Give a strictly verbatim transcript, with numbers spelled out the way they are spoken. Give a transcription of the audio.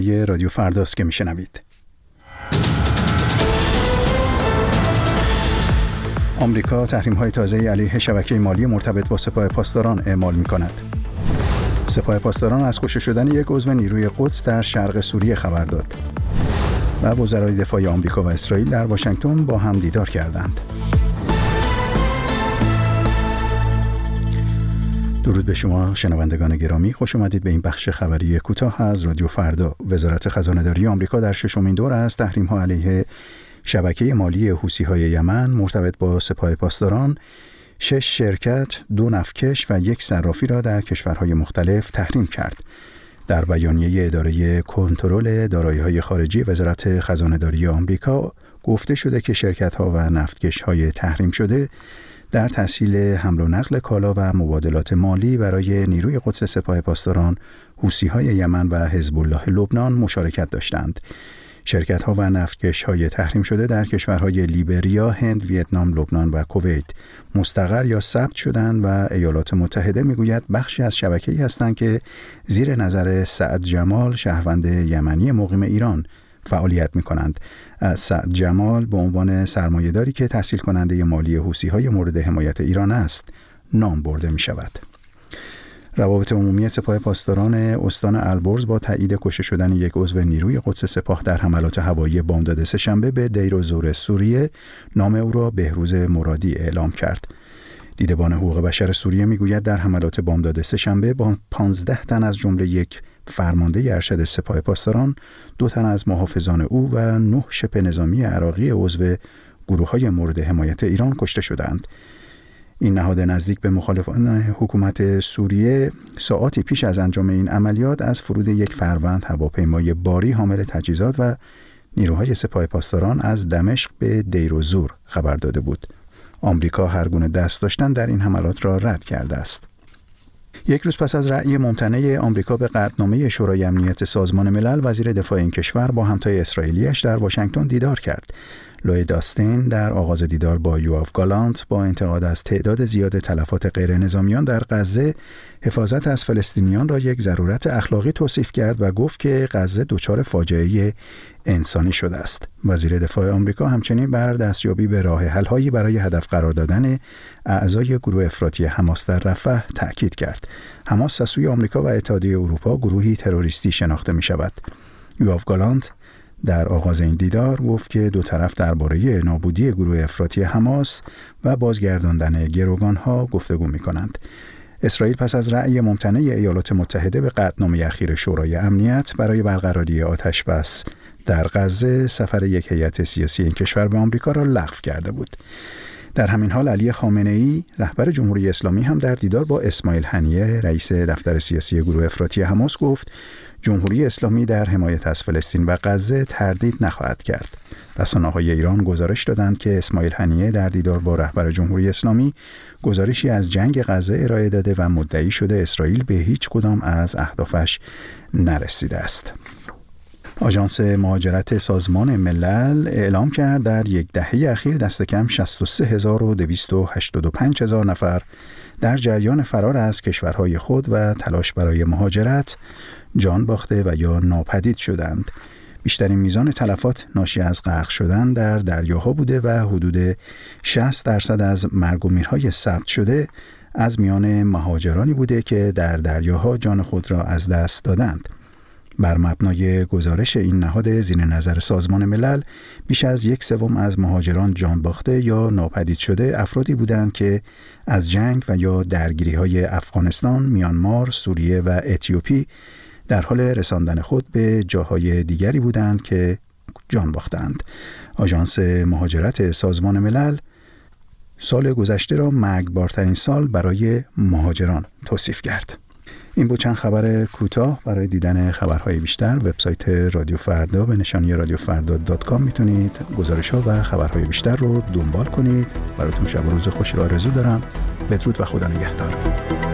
یه رادیو فرداست که میشنوید. آمریکا تحریم‌های تازه‌ای علیه شبکه مالی مرتبط با سپاه پاسداران اعمال می‌کند. سپاه پاسداران از کشته شدن یک عضو نیروی قدس در شرق سوریه خبر داد. و وزرای دفاع آمریکا و اسرائیل در واشنگتن با هم دیدار کردند. درود به شما شنوندگان گرامی، خوش آمدید به این بخش خبری کوتاه از رادیو فردا. وزارت خزانه‌داری آمریکا در ششمین دور از تحریم‌ها علیه شبکه مالی حوثی‌های یمن مرتبط با سپاه پاسداران شش شرکت، دو نفتکش و یک صرافی را در کشورهای مختلف تحریم کرد. در بیانیه اداره کنترل دارایی‌های خارجی وزارت خزانه‌داری آمریکا گفته شده که شرکت‌ها و نفتکش‌های تحریم شده در تسهیل حمل و نقل کالا و مبادلات مالی برای نیروی قدس سپاه پاسداران، حوثی‌های یمن و حزب الله لبنان مشارکت داشتند. شرکت‌ها و نفتکش‌های تحریم شده در کشورهای لیبریا، هند، ویتنام، لبنان و کویت مستقر یا ثبت شدند و ایالات متحده میگوید بخشی از شبکه‌ای هستند که زیر نظر سعد جمال، شهروند یمنی مقیم ایران، فعالیت می‌کنند. سعد جمال به عنوان سرمایه‌داری که تسهیل کننده مالی حوثی‌های مورد حمایت ایران است نام برده می‌شود. روابط عمومی سپاه پاسداران استان البرز با تایید کشته شدن یک عضو نیروی قدس سپاه در حملات هوایی بامداد سه‌شنبه به دیر الزور سوریه نام او را بهروز مرادی اعلام کرد. دیدبان حقوق بشر سوریه میگوید در حملات بامداد سه‌شنبه با پانزده تن از جمله یک فرمانده ارشد سپاه پاسداران، دو تن از محافظان او و نه شبه نظامی عراقی عضو گروه‌های مورد حمایت ایران کشته شدند. این نهاد نزدیک به مخالفان حکومت سوریه ساعاتی پیش از انجام این عملیات از فرود یک فروند هواپیمای باری حامل تجهیزات و نیروهای سپاه پاسداران از دمشق به دیر الزور خبر داده بود. آمریکا هر گونه دست داشتن در این حملات را رد کرده است. یک روز پس از رأی ممتنع آمریکا به قطعنامه شورای امنیت سازمان ملل، وزیر دفاع این کشور با همتای اسرائیلیش در واشنگتن دیدار کرد. لوید آستین در آغاز دیدار با یواف گالانت با انتقاد از تعداد زیاد تلفات غیر نظامیان در غزه، حفاظت از فلسطینیان را یک ضرورت اخلاقی توصیف کرد و گفت که غزه دچار فاجعه انسانی شده است. وزیر دفاع آمریکا همچنین بر دستیابی به راه حل‌هایی برای هدف قرار دادن اعضای گروه افراطی حماس در رفح تأکید کرد. حماس از سوی آمریکا و اتحادیه اروپا گروهی تروریستی شناخته می شود. یواف گالانت در آغاز این دیدار گفت که دو طرف درباره نابودی گروه افراطی حماس و بازگرداندن گروگان‌ها گفتگو می‌کنند. اسرائیل پس از رأی ممتنع ایالات متحده به قطعنامه اخیر شورای امنیت برای برقراری آتش‌بس در غزه، سفر یک هیئت سیاسی این کشور به آمریکا را لغو کرده بود. در همین حال علی خامنه‌ای رهبر جمهوری اسلامی هم در دیدار با اسماعیل هنیه رئیس دفتر سیاسی گروه افراطی حماس گفت جمهوری اسلامی در حمایت از فلسطین و غزه تردید نخواهد کرد. رسانه‌های ایران گزارش دادند که اسماعیل هنیه در دیدار با رهبر جمهوری اسلامی گزارشی از جنگ غزه ارائه داده و مدعی شده اسرائیل به هیچ کدام از اهدافش نرسیده است. آژانس مهاجرت سازمان ملل اعلام کرد در یک دهه اخیر دست کم شصت و سه هزار و دویست و هشتاد و پنج هزار نفر در جریان فرار از کشورهای خود و تلاش برای مهاجرت جان باخته و یا ناپدید شدند. بیشترین میزان تلفات ناشی از غرق شدن در دریاها بوده و حدود شصت درصد از مرگ و میرهای ثبت شده از میان مهاجرانی بوده که در دریاها جان خود را از دست دادند. بر مبنای گزارش این نهاد زیر نظر سازمان ملل، بیش از یک سوم از مهاجران جان باخته یا ناپدید شده افرادی بودند که از جنگ و یا درگیری‌های افغانستان، میانمار، سوریه و اتیوپی در حال رساندن خود به جاهای دیگری بودند که جان باختند. آژانس مهاجرت سازمان ملل سال گذشته را مرگبارترین سال برای مهاجران توصیف کرد. این بود چند خبر کوتاه. برای دیدن خبرهای بیشتر وبسایت رادیو فردا به نشانی رادیو فردا دات کام میتونید گزارش‌ها و خبرهای بیشتر رو دنبال کنید. براتون شب و روز خوشی را آرزو دارم. بدرود و خدا نگهدار.